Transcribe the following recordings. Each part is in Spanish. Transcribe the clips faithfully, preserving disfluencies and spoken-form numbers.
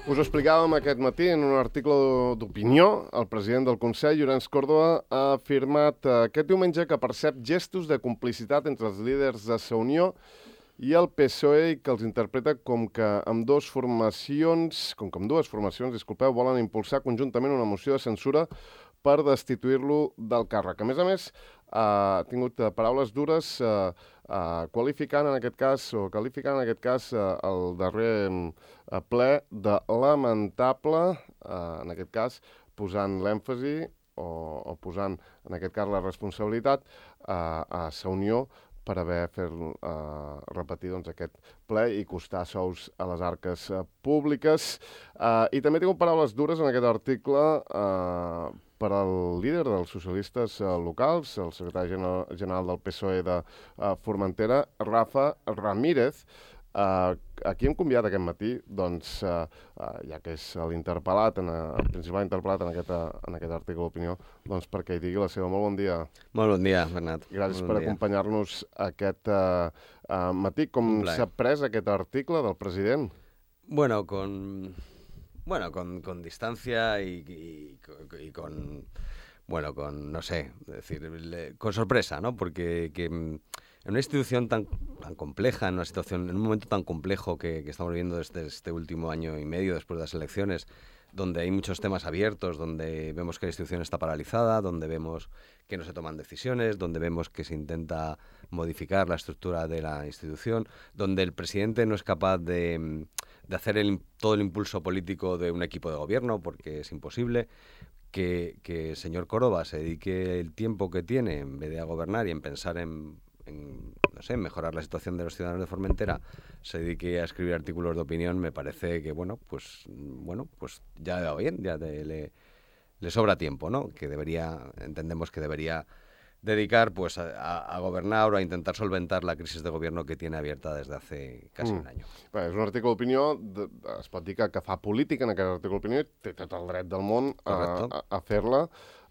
Us ho explicàvem aquest matí en un article d'opinió. El president del Consell, Llorenç Córdoba, ha afirmat aquest diumenge que percep gestos de complicitat entre els líders de Sa Unió i el P S O E i que els interpreta com que amb dues formacions, com que amb dues formacions, disculpeu, volen impulsar conjuntament una moció de censura per destituir-lo del càrrec. A més a més, ha tingut paraules dures eh, eh, qualificant en aquest cas, o qualificant en aquest cas eh, el darrer eh, ple de lamentable, eh, en aquest cas posant l'èmfasi o, o posant en aquest cas la responsabilitat eh, a Sa Unió per haver fet eh, repetir doncs, aquest ple i costar sous a les arques eh, públiques. Eh, I també he tingut paraules dures en aquest article eh, per al líder dels socialistes eh, locals, el secretari general, general del P S O E de eh, Formentera, Rafa Ramírez, eh, a qui hem convidat aquest matí, doncs, eh, eh, ja que és l'interpel·lat, en, el principal interpel·lat en aquest, en aquest article d'opinió, doncs perquè hi digui la seva. Molt bon dia. Molt bon dia, Bernat. Gràcies bon per acompanyar-nos aquest eh, eh, matí. Com s'ha pres aquest article del president? Bueno, con... Bueno, con, con distancia y, y, y con, bueno, con, no sé, es decir, le, con sorpresa, ¿no? Porque que, en una institución tan, tan compleja, en una situación, en un momento tan complejo que, que estamos viviendo desde este último año y medio después de las elecciones, donde hay muchos temas abiertos, donde vemos que la institución está paralizada, donde vemos que no se toman decisiones, donde vemos que se intenta modificar la estructura de la institución, donde el presidente no es capaz de... de hacer el, todo el impulso político de un equipo de gobierno, porque es imposible, que, que el señor Córdoba se dedique el tiempo que tiene, en vez de a gobernar y en pensar en, en, no sé, en mejorar la situación de los ciudadanos de Formentera, se dedique a escribir artículos de opinión, me parece que, bueno, pues bueno, pues ya va bien, ya de, le, le sobra tiempo, ¿no? Que debería, entendemos que debería dedicar pues a, a governar o a intentar solventar la crisis de gobierno que tiene abierta desde hace casi mm. un año. Bé, és un article d'opinió, es pot dir que, que fa política en aquest article d'opinió, té tot el dret del món a, a, a fer-la.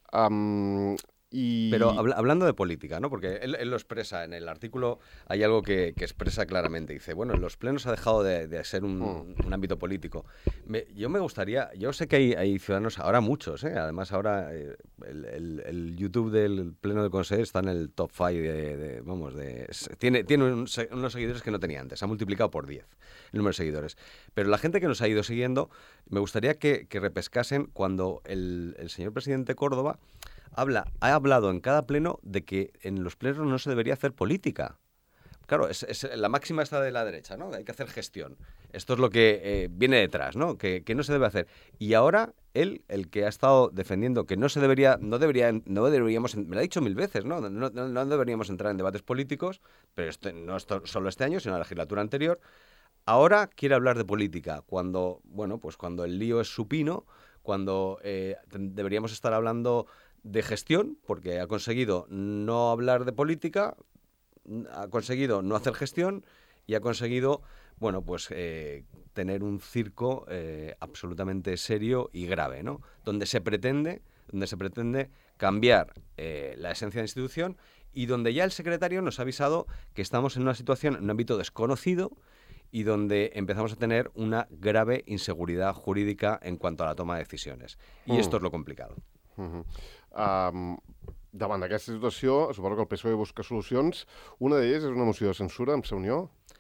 Um, y... Pero habla, hablando de política, ¿no? Porque él, él lo expresa, en el artículo hay algo que, que expresa claramente. Dice, bueno, en los plenos ha dejado de, de ser un, mm. un ámbito político. Me, yo me gustaría, yo sé que hay, hay ciudadanos, ahora muchos, ¿eh? Además ahora eh, el, el, el YouTube del pleno del Consejo está en el top cinco de, de, vamos, de... Tiene, tiene un, unos seguidores que no tenía antes, ha multiplicado por diez el número de seguidores. Pero la gente que nos ha ido siguiendo, me gustaría que, que repescasen cuando el, el señor presidente Córdoba Habla, ha hablado en cada pleno de que en los plenos no se debería hacer política. Claro, es, es la máxima está de la derecha, ¿no? Hay que hacer gestión. Esto es lo que eh, viene detrás, ¿no? Que, que no se debe hacer. Y ahora él, el que ha estado defendiendo que no se debería, no debería, no deberíamos, me lo ha dicho mil veces, ¿no? No, no, no deberíamos entrar en debates políticos, pero esto, no esto, solo este año, sino la legislatura anterior. Ahora quiere hablar de política, cuando, bueno, pues cuando el lío es supino, cuando eh, deberíamos estar hablando de gestión, porque ha conseguido no hablar de política, ha conseguido no hacer gestión y ha conseguido, bueno, pues eh, tener un circo eh, absolutamente serio y grave, ¿no? Donde se pretende, donde se pretende cambiar eh, la esencia de la institución y donde ya el secretario nos ha avisado que estamos en una situación, en un ámbito desconocido y donde empezamos a tener una grave inseguridad jurídica en cuanto a la toma de decisiones. Y mm. esto es lo complicado. Uh-huh. Um, davant d'aquesta situació, suposo que el P S O E busca solucions. Una d'elles és una moció de censura amb Sa Unió.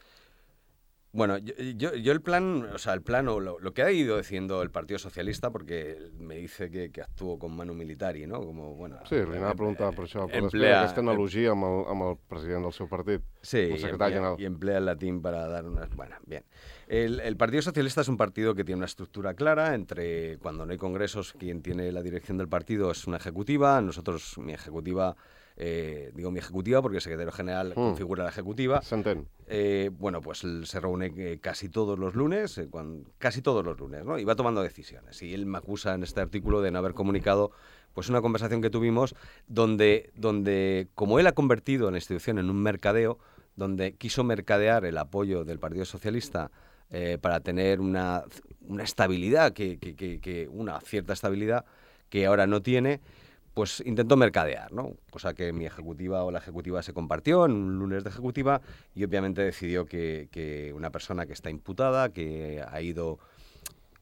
Bueno, yo, yo, yo el plan, o sea, el plan o lo, lo que ha ido diciendo el Partido Socialista, porque me dice que, que actuó con Manu Militari, ¿no? Como, bueno, sí, li anava a preguntar per això, però després aquesta analogia amb el, amb el president del seu partit, sí, el secretari general. Y emplea el latín para dar unas... Bueno, bien. El, el Partido Socialista es un partido que tiene una estructura clara entre, cuando no hay congresos, quien tiene la dirección del partido es una ejecutiva, nosotros, mi ejecutiva... Eh, digo mi ejecutiva porque el secretario general mm. configura la ejecutiva. Eh, bueno, pues se reúne eh, casi todos los lunes, eh, cuando, casi todos los lunes, ¿no? Y va tomando decisiones. Y él me acusa en este artículo de no haber comunicado pues una conversación que tuvimos donde, donde como él ha convertido la institución en un mercadeo, donde quiso mercadear el apoyo del Partido Socialista eh, para tener una, una estabilidad, que, que, que, que una cierta estabilidad que ahora no tiene, pues intentó mercadear, ¿no? Cosa que mi ejecutiva o la ejecutiva se compartió en un lunes de ejecutiva y obviamente decidió que, que una persona que está imputada, que ha ido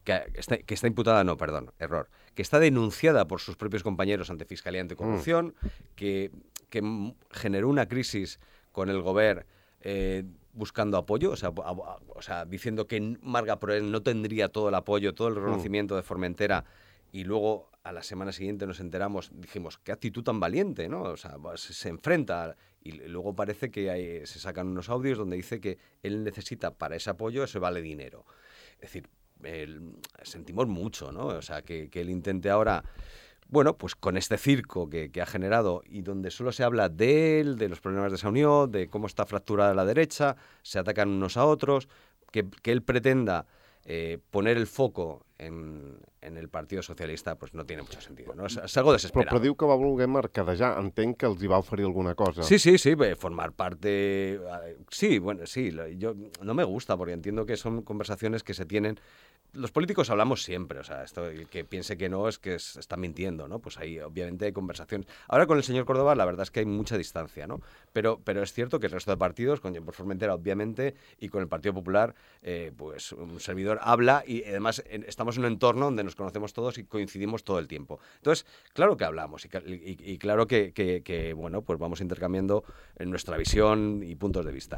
que está, que está imputada, no, perdón, error, que está denunciada por sus propios compañeros ante Fiscalía Anticorrupción, mm. que, que generó una crisis con el Gobierno eh, buscando apoyo, o sea, a, a, o sea, diciendo que Marga Proens no tendría todo el apoyo, todo el reconocimiento mm. de Formentera, y luego a la semana siguiente nos enteramos, dijimos, qué actitud tan valiente, ¿no? O sea, se, se enfrenta, y luego parece que hay, se sacan unos audios donde dice que él necesita para ese apoyo, eso vale dinero. Es decir, el, sentimos mucho, ¿no? O sea, que, que él intente ahora, bueno, pues con este circo que, que ha generado y donde solo se habla de él, de los problemas de esa unión, de cómo está fracturada la derecha, se atacan unos a otros, que, que él pretenda eh, poner el foco en, en el Partido Socialista, pues no tiene mucho sentido, ¿no? Es, es algo desesperado. Però, però diu que va voler mercadejar. Entenc que els hi va oferir alguna cosa. Sí, sí, sí, formar parte... Sí, bueno, sí, yo no me gusta porque entiendo que son conversaciones que se tienen... Los políticos hablamos siempre, o sea, esto, el que piense que no es que es, está mintiendo, ¿no? Pues ahí obviamente hay conversaciones. Ahora con el señor Córdoba la verdad es que hay mucha distancia, ¿no? Pero, pero es cierto que el resto de partidos, con Jean Paul Formentera obviamente, y con el Partido Popular, eh, pues un servidor habla y además en, estamos en un entorno donde nos conocemos todos y coincidimos todo el tiempo. Entonces, claro que hablamos y, y, y claro que, que, que, bueno, pues vamos intercambiando nuestra visión y puntos de vista.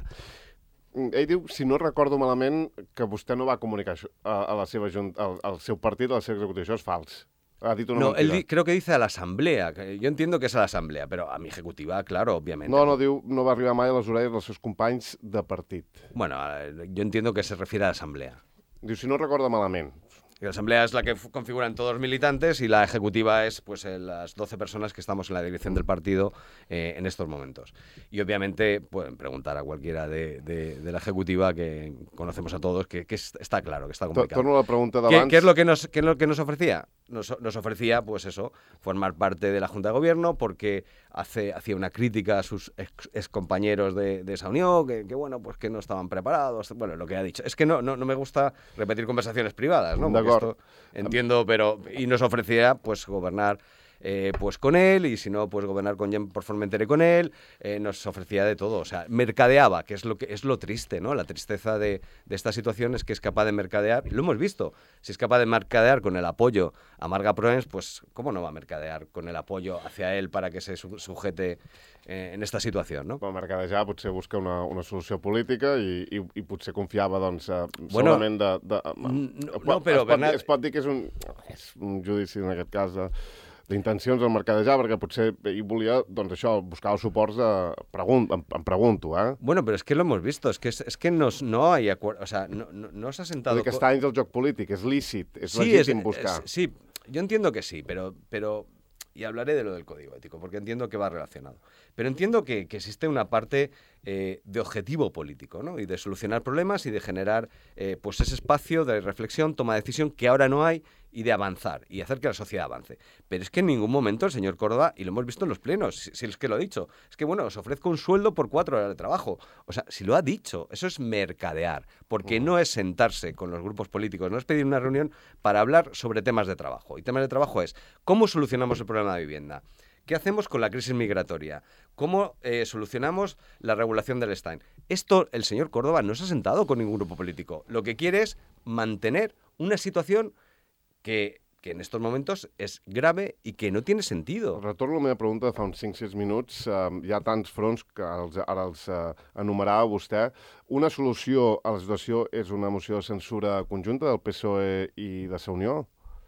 Ell diu, si no recordo malament, que vostè no va comunicar això a, a la seva junta, al, al seu partit, a la seva executiva. Això és fals. Ha dit una no, mentida. Él di, creo que dice a la asamblea. Que yo entiendo que es a la asamblea, pero a mi ejecutiva, claro, obviamente. No, no, diu, no va arribar mai a les orelles dels seus companys de partit. Bueno, yo entiendo que se refiere a la asamblea. Diu, si no recordo malament. La asamblea es la que configuran todos los militantes y la ejecutiva es pues eh, las doce personas que estamos en la dirección del partido eh, en estos momentos. Y obviamente pueden preguntar a cualquiera de, de, de la ejecutiva, que conocemos a todos, que, que está claro, que está complicado. Torno a la pregunta d'abans. ¿Qué, ¿Qué es lo que nos, qué es lo que nos ofrecía? Nos, nos ofrecía, pues eso, formar parte de la Junta de Gobierno porque hace, hacía una crítica a sus ex, ex compañeros de, de esa unión, que, que bueno, pues que no estaban preparados, bueno, lo que ha dicho. Es que no, no, no me gusta repetir conversaciones privadas, ¿no? Esto, entiendo, pero y nos ofrecía pues gobernar eh, pues con él, y si no, pues gobernar con Jean Paul Formentera con él, eh, nos ofrecía de todo, o sea, mercadeaba, que es lo que es lo triste, ¿no? La tristeza de, de esta situación es que es capaz de mercadear, lo hemos visto, si es capaz de mercadear con el apoyo a Marga Proens, pues ¿cómo no va a mercadear con el apoyo hacia él para que se su sujete eh, en esta situación, no? Per mercadejar potser busca una, una solució política i, i, i potser confiava, doncs, eh, bueno, solament de... de no, no, però, es, pot, Bernat... es pot dir que és un, és un judici, en aquest cas, de, d'intencions al mercadejar, perquè potser ell volia, doncs això, buscar els suports de... Pregun em, em pregunto, eh? Bueno, pero es que lo hemos visto, es que, es, es que nos, no hay acuerdo, o sea, no, no, no se ha sentado... Que està dins del joc polític, és lícit, és sí, legítim es, buscar. Es, sí, yo entiendo que sí, pero... pero... Y hablaré de lo del código ético, porque entiendo que va relacionado. Pero entiendo que, que existe una parte eh, de objetivo político, ¿no? Y de solucionar problemas y de generar eh, pues ese espacio de reflexión, toma de decisión que ahora no hay, y de avanzar y hacer que la sociedad avance. Pero es que en ningún momento el señor Córdoba, y lo hemos visto en los plenos, si, si es que lo ha dicho, es que bueno, os ofrezco un sueldo por cuatro horas de trabajo. O sea, si lo ha dicho, eso es mercadear, porque no es sentarse con los grupos políticos, no es pedir una reunión para hablar sobre temas de trabajo. Y temas de trabajo es, ¿cómo solucionamos el problema de vivienda? ¿Qué hacemos con la crisis migratoria? ¿Cómo eh, solucionamos la regulación del Stein? Esto el señor Córdoba no se ha sentado con ningún grupo político. Lo que quiere es mantener una situación que, que en estos momentos és grave i que no tiene sentido. Retorno a la meva pregunta de fa uns cinc sis minuts. Uh, hi ha tants fronts que els, ara els uh, enumerava vostè. Una solució a la situació és una moció de censura conjunta del P S O E i de Sa Unió?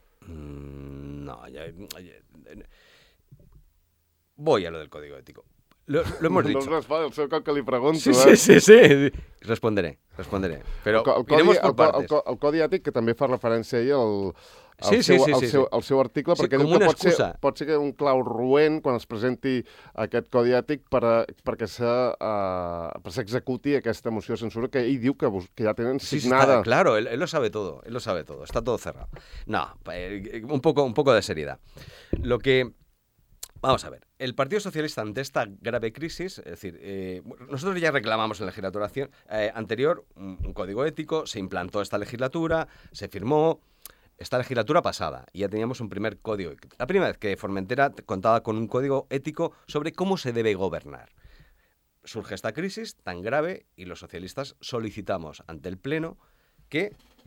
Mm, no, ya, ya, voy a lo del código ético. Lo, lo hemos no, dicho. No respon el seu cop que li pregunto. Sí, eh? sí, sí, sí. Responderé, responderé. Però el, el iremos codi, por partes. El, el, el codi ètic, que també fa referència ell al, al, sí, seu, sí, sí, al, sí, seu, sí. al seu article, sí, perquè diu que pot ser, pot ser que un clau roent quan es presenti aquest codi ètic per a, perquè s'executi uh, aquesta moció de censura que ell diu que, que ja tenen signada. Sí, está, claro, él, él lo sabe todo, él lo sabe todo, está todo cerrado. No, eh, un, poco, un poco de seriedad. Lo que... Vamos a ver, el Partido Socialista ante esta grave crisis, es decir, eh, nosotros ya reclamamos en la legislatura eh, anterior un, un código ético, se implantó esta legislatura, se firmó esta legislatura pasada y ya teníamos un primer código. La primera vez que Formentera contaba con un código ético sobre cómo se debe gobernar. Surge esta crisis tan grave y los socialistas solicitamos ante el Pleno que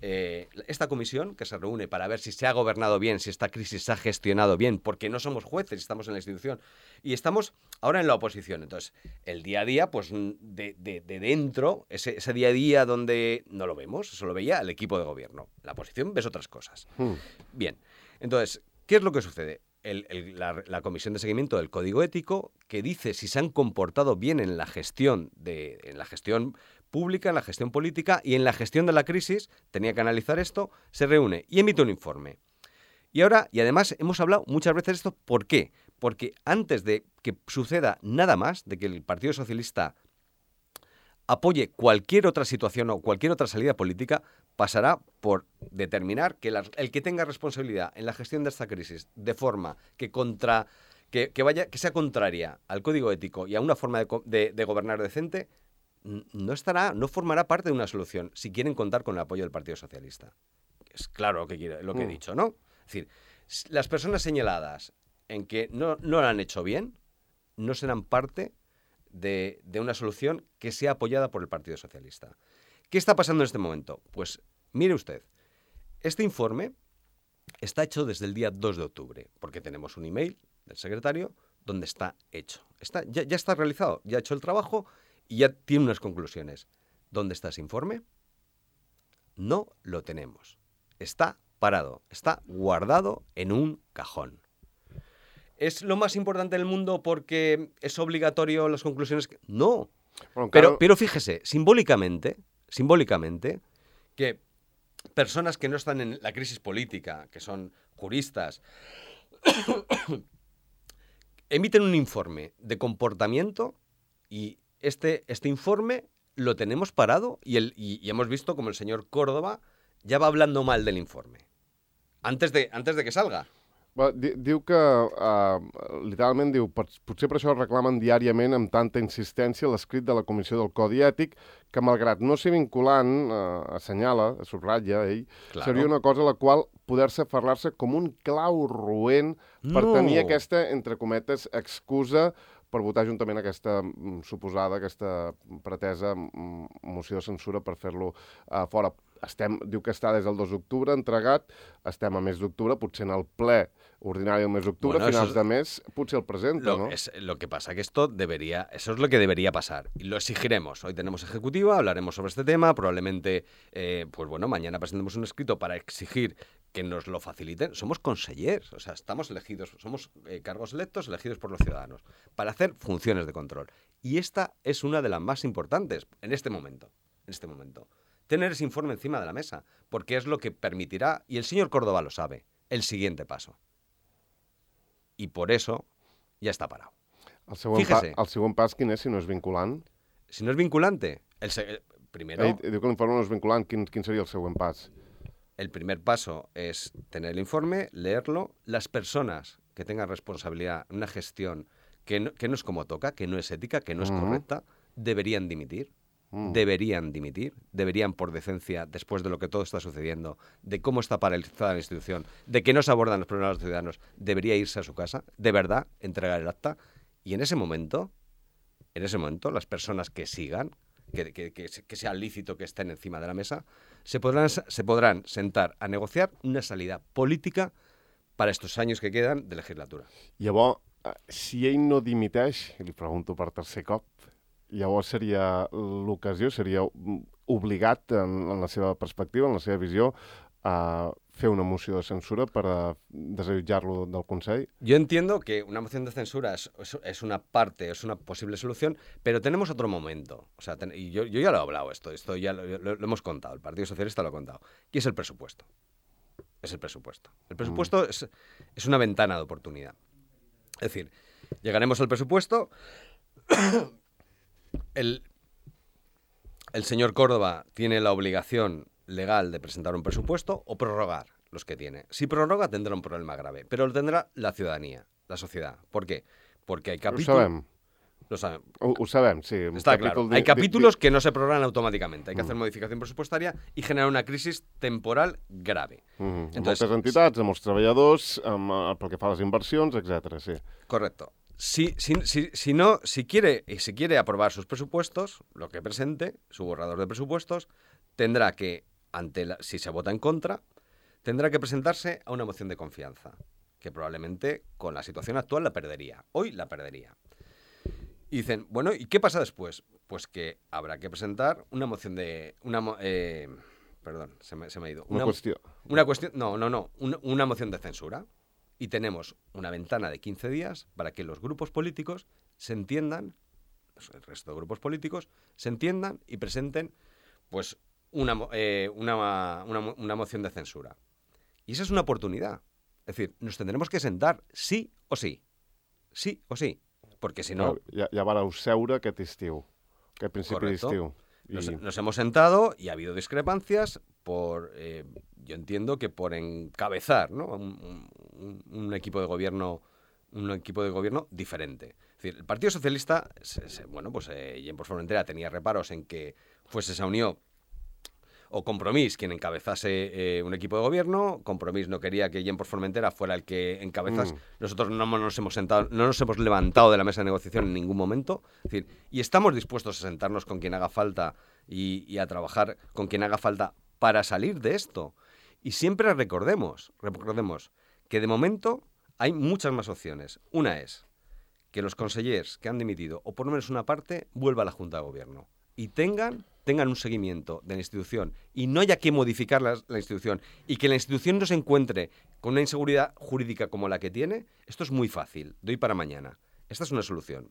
eh, esta comisión que se reúne para ver si se ha gobernado bien, si esta crisis se ha gestionado bien, porque no somos jueces, estamos en la institución y estamos ahora en la oposición. Entonces, el día a día, pues de, de, de dentro, ese, ese día a día donde no lo vemos, eso lo veía el equipo de gobierno. La oposición ves otras cosas. Mm. Bien, entonces, ¿qué es lo que sucede? El, el, la, la comisión de seguimiento del Código Ético, que dice si se han comportado bien en la gestión de, en la gestión pública, en la gestión política y en la gestión de la crisis, tenía que analizar esto, se reúne y emite un informe. Y ahora, y además hemos hablado muchas veces de esto, ¿por qué? Porque antes de que suceda nada más, de que el Partido Socialista apoye cualquier otra situación o cualquier otra salida política, pasará por determinar que la, el que tenga responsabilidad en la gestión de esta crisis de forma que contra que, que vaya que sea contraria al Código Ético y a una forma de, de, de gobernar decente, no estará, no formará parte de una solución si quieren contar con el apoyo del Partido Socialista. Es claro lo que, quiero, lo que he dicho, ¿no? Es decir, las personas señaladas en que no, no lo han hecho bien no serán parte de, de una solución que sea apoyada por el Partido Socialista. ¿Qué está pasando en este momento? Pues mire usted, este informe está hecho desde el día dos de octubre, porque tenemos un email del secretario donde está hecho. Está, ya, ya está realizado, ya ha hecho el trabajo y ya tiene unas conclusiones. ¿Dónde está ese informe? No lo tenemos. Está parado, está guardado en un cajón. ¿Es lo más importante del mundo porque es obligatorio las conclusiones? Que... No. Bueno, claro. pero, pero fíjese, simbólicamente, simbólicamente, que personas que no están en la crisis política, que son juristas, emiten un informe de comportamiento y este, este informe lo tenemos parado y, el, y, y hemos visto como el señor Córdoba ya va hablando mal del informe. Antes de, antes de que salga. Bueno, diu que, uh, literalment diu, potser per això reclamen diàriament amb tanta insistència l'escrit de la Comissió del Codi Ètic, que malgrat no ser vinculant, uh, assenyala, subratlla ell, claro. seria una cosa a la qual poder-se aferrar-se com un clau roent per no. tenir aquesta, entre cometes, excusa per votar juntament aquesta mm, suposada, aquesta pretesa mm, moció de censura per fer-lo uh, fora. Estem, diu que està des del dos d'octubre entregat, estem a mes d'octubre, potser en el ple ordinari del mes d'octubre, bueno, finals es, de mes, potser el presenta, lo, ¿no? Es, lo que pasa que esto debería, eso es lo que debería pasar, y lo exigiremos. Hoy tenemos ejecutiva, hablaremos sobre este tema, probablemente, eh, pues bueno, mañana presentemos un escrito para exigir que nos lo faciliten. Somos consellers, o sea, estamos elegidos, somos eh, cargos electos elegidos por los ciudadanos, para hacer funciones de control. Y esta es una de las más importantes en este momento, en este momento. Tener ese informe encima de la mesa, porque es lo que permitirá, y el señor Córdoba lo sabe, el siguiente paso. Y por eso ya está parado. El següent, Fíjese, pa, el següent pas quin és si no és vinculant? Si no es vinculante, el, el primero... Ell diu que l'informe no és vinculant, quin, quin seria el següent pas? El primer paso es tener el informe, leerlo. Las personas que tengan responsabilidad en una gestión que no, que no es como toca, que no es ética, que no es uh-huh. correcta, deberían dimitir. Mm. Deberían dimitir, deberían por decencia, después de lo que todo está sucediendo, de cómo está paralizada la institución, de que no se abordan los problemas de los ciudadanos, debería irse a su casa, de verdad, entregar el acta. Y en ese momento, en ese momento, las personas que sigan, que, que, que, que sea lícito que estén encima de la mesa, se podrán, se podrán sentar a negociar una salida política para estos años que quedan de legislatura. Llavors, si ell no dimiteix, i li pregunto per tercer cop, llavors seria l'ocasió, seria obligat, en, en la seva perspectiva, en la seva visió, a fer una moció de censura per desallotjar-lo del Consell? Yo entiendo que una moción de censura es, es, es una parte, es una posible solución, pero tenemos otro momento. O sea, ten, y yo, yo ya lo he hablado esto, esto ya lo, lo, lo hemos contado, el Partido Socialista lo ha contado, y es el presupuesto. Es el presupuesto. El presupuesto mm. es, es una ventana de oportunidad. Es decir, llegaremos al presupuesto... El, el señor Córdoba tiene la obligación legal de presentar un presupuesto o prorrogar los que tiene. Si prorroga tendrá un problema grave, pero lo tendrá la ciudadanía, la sociedad. ¿Por qué? Porque hay capítulos... Lo sabem. Lo sabem. Ho, ho sabem, sí. Está claro. Hay capítulos que no se prorrogan automáticamente. Hay que hacer modificación presupuestaria y generar una crisis temporal grave. Mm-hmm. Entonces, amb moltes entitats, amb els treballadors, amb, pel que fa a les inversions, etcètera. Sí. Correcto. Si, si, si, si no, si quiere, si quiere aprobar sus presupuestos, lo que presente, su borrador de presupuestos, tendrá que ante la, si se vota en contra, tendrá que presentarse a una moción de confianza, que probablemente con la situación actual la perdería. Hoy la perdería. Y dicen, bueno, ¿y qué pasa después? Pues que habrá que presentar una moción de... Una, eh, perdón, se me, se me ha ido. Una, una cuestión. Una cuestión... No, no, no. Una, una moción de censura. Y tenemos una ventana de quince días para que los grupos políticos se entiendan, el resto de grupos políticos, se entiendan y presenten pues una, eh, una, una, una moción de censura. Y esa es una oportunidad. Es decir, nos tendremos que sentar sí o sí. Sí o sí. Porque si no... Ja, ja vareu seure aquest estiu, aquest principi d'estiu. Y... Nos, nos hemos sentado y ha habido discrepancias por, eh, yo entiendo que por encabezar, ¿no? un, un, un equipo de gobierno, un equipo de gobierno diferente. Es decir, el Partido Socialista, se, se, bueno, pues eh, Gent per Formentera tenía reparos en que fuese esa unión o Compromís quien encabezase eh, un equipo de gobierno. Compromís no quería que Gent per Formentera fuera el que encabezase. Mm. Nosotros no nos hemos sentado, no nos hemos levantado de la mesa de negociación en ningún momento. Es decir, y estamos dispuestos a sentarnos con quien haga falta y, y a trabajar con quien haga falta para salir de esto. Y siempre recordemos, recordemos que de momento hay muchas más opciones. Una es que los consellers que han dimitido, o por lo menos una parte, vuelva a la Junta de Gobierno y tengan... tengan un seguimiento de la institución y no haya que modificar la, la institución y que la institución no se encuentre con una inseguridad jurídica como la que tiene, esto es muy fácil, de hoy para mañana. Esta es una solución.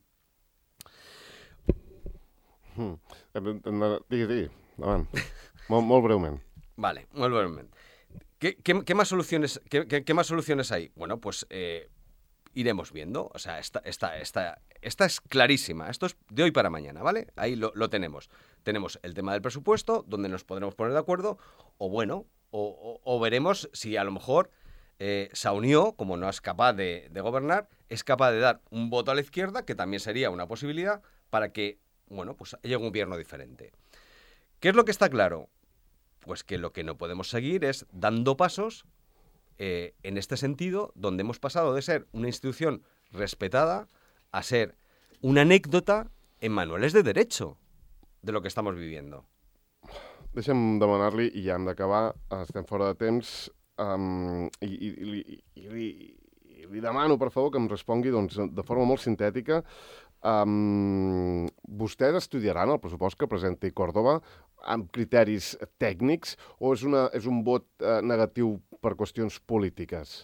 Hmm. Digui, digui, davant. Molt, molt breument. Vale, molt breument. ¿Qué, qué, qué, más soluciones, qué, qué, ¿Qué más soluciones hay? Bueno, pues eh, iremos viendo. O sea, esta, esta, esta, esta es clarísima. Esto es de hoy para mañana, ¿vale? Ahí lo, lo tenemos. Tenemos el tema del presupuesto, donde nos podremos poner de acuerdo, o bueno, o, o, o veremos si a lo mejor eh, Saunió, como no es capaz de, de gobernar, es capaz de dar un voto a la izquierda, que también sería una posibilidad, para que, bueno, pues llegue un gobierno diferente. ¿Qué es lo que está claro? Pues que lo que no podemos seguir es dando pasos eh, en este sentido, donde hemos pasado de ser una institución respetada a ser una anécdota en manuales de derecho de lo que estamos viviendo. Deixa'm demanar-li, i ja hem d'acabar, estem fora de temps, um, i, i, i, i, li, i li demano, per favor, que em respongui doncs, de forma molt sintètica. Um, vostès estudiaran el pressupost que presenti Córdoba amb criteris tècnics o és, una, és un vot uh, negatiu per qüestions polítiques?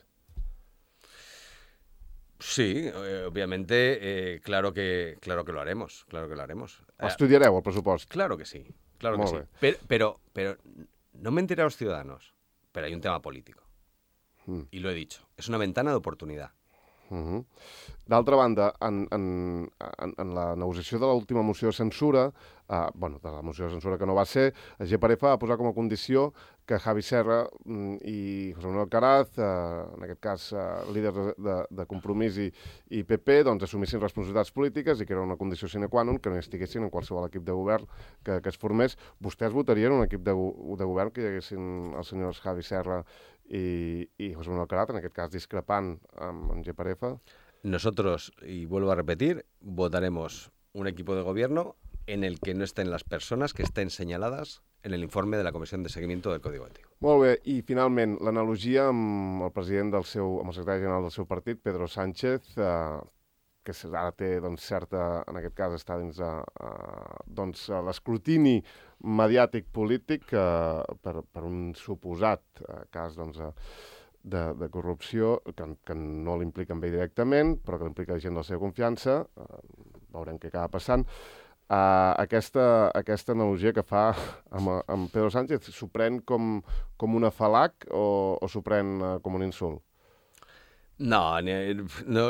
Sí, eh, obviamente, eh, claro que claro que lo haremos, claro que lo haremos. ¿Estudiareu el pressupost? Claro que sí, claro que sí. Pero, pero, pero no mentiré a los ciudadanos, pero hay un tema político. Mm. Y lo he dicho, es una ventana de oportunidad. Uh-huh. D'altra banda, en, en, en, en la negociació de l'última moció de censura, eh, bueno, de la moció de censura que no va ser, G P F va posar com a condició que Javi Serra mm, i José Manuel Alcaraz, eh, en aquest cas eh, líders de, de, de Compromís i, i P P, doncs assumissin responsabilitats polítiques i que era una condició sine qua non que no estiguessin en qualsevol equip de govern que, que es formés. Vostès votarien un equip de, de govern que hi haguessin els senyors Javi Serra y, y José Manuel Alcaraz, en aquest cas discrepant amb, amb G P F? Nosotros, y vuelvo a repetir, votaremos un equipo de gobierno en el que no estén las personas que estén señaladas en el informe de la Comissió de Seguimiento del Código Ético. Molt bé, i finalment, l'analogia amb el president del seu, amb el secretari general del seu partit, Pedro Sánchez, eh, que ara té doncs, certa, en aquest cas està dins a, a, doncs, a l'escrutini mediàtic polític eh, per, per un suposat eh, cas doncs, de, de corrupció que, que no l'implica amb ell directament, però que l'implica gent de la seva confiança. Eh, veurem què acaba passant. Uh, aquesta, aquesta analogia que fa amb, amb Pedro Sánchez s'ho pren com, com un afalac o, o s'ho pren uh, com un insult? No, no,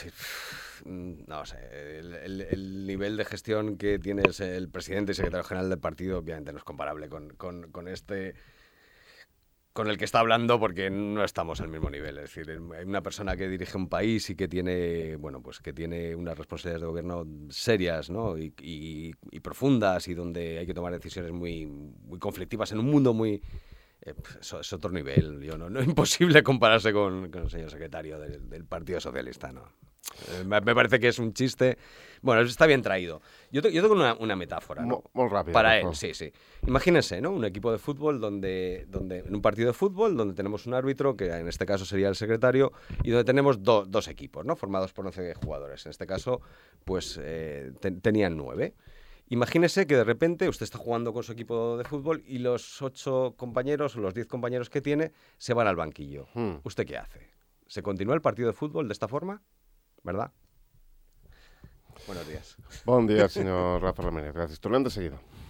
no sé, el, el, el nivel de gestión que tiene el presidente y secretario general del partido obviamente no es comparable con, con, con este... con el que está hablando, porque no estamos al mismo nivel. Es decir, hay una persona que dirige un país y que tiene, bueno, pues que tiene unas responsabilidades de gobierno serias, ¿no? y, y, y profundas, y donde hay que tomar decisiones muy, muy conflictivas en un mundo muy... Eh, eso es otro nivel. Yo no, no es imposible compararse con, con el señor secretario del, del Partido Socialista, ¿no? Eh, me parece que es un chiste. Bueno, está bien traído. Yo, te, yo tengo una, una metáfora, ¿no? Muy rápido. Para él, sí, sí. Imagínense, ¿no? Un equipo de fútbol donde, donde, en un partido de fútbol donde tenemos un árbitro, que en este caso sería el secretario, y donde tenemos do, dos equipos, ¿no? Formados por once jugadores. En este caso, pues eh, te, tenían nueve. Imagínese que de repente usted está jugando con su equipo de fútbol y los ocho compañeros o los diez compañeros que tiene se van al banquillo. Hmm. ¿Usted qué hace? ¿Se continúa el partido de fútbol de esta forma? ¿Verdad? Buenos días. Bon dia, senyor Rafa Ramírez. Gràcies. Tornem de seguida.